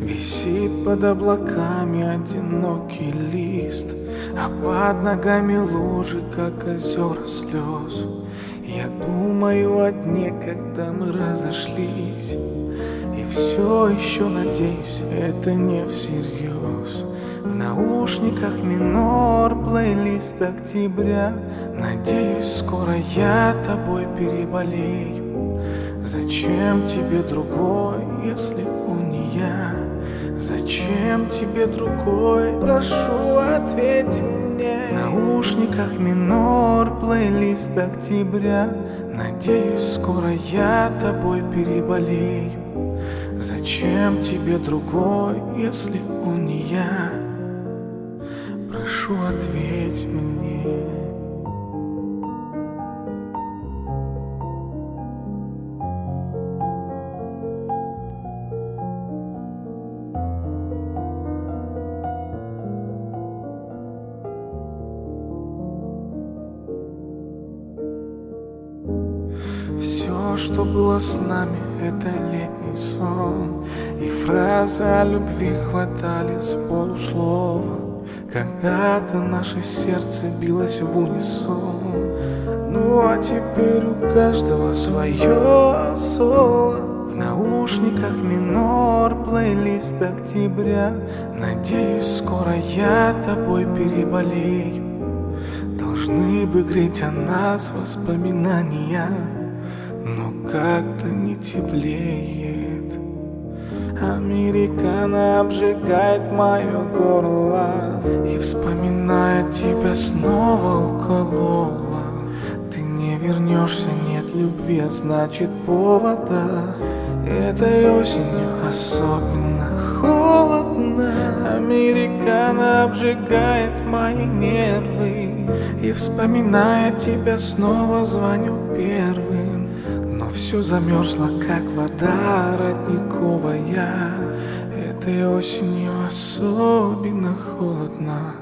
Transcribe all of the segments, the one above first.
Висит под облаками одинокий лист, а под ногами лужи, как озера слез. Я думаю о дне, когда мы разошлись, и все еще надеюсь, это не всерьез. В наушниках минор, плейлист октября. Надеюсь, скоро я тобой переболею. Зачем тебе другой, если он не я? Зачем тебе другой? Прошу, ответь мне. В наушниках минор, плейлист октября. Надеюсь, скоро я тобой переболею. Зачем тебе другой, если он не я? Прошу, ответь мне. Все, что было с нами, это летний сон, и фразы о любви хватали с полуслова. Когда-то наше сердце билось в унисон, ну а теперь у каждого свое соло. В наушниках минор, плейлист октября. Надеюсь, скоро я тобой переболею. Должны бы греть о нас воспоминания, но как-то не теплеет. Американо обжигает мое горло, и вспоминая тебя снова уколола. Ты не вернешься, нет любви, а значит повода. Этой осенью особенно холодно. Американо обжигает мои нервы, и вспоминая тебя снова звоню первым. Но все замерзло, как вода родниковая. Этой осенью особенно холодно.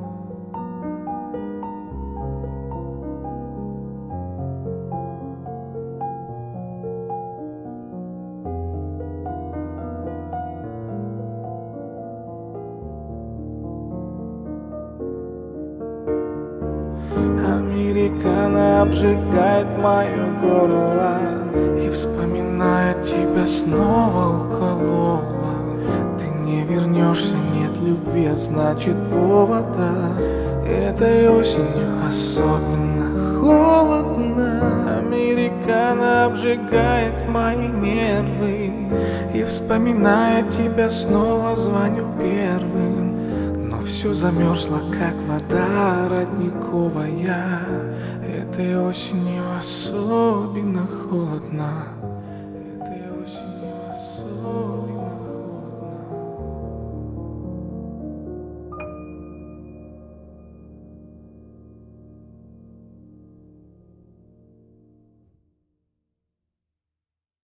Американо обжигает мое горло, и вспоминая тебя снова уколола. Ты не вернешься, нет любви, а значит повода. Этой осенью особенно холодно. Американо обжигает мои нервы, и вспоминая тебя снова звоню первым. Все замерзло, как вода родниковая. Этой осенью особенно холодно.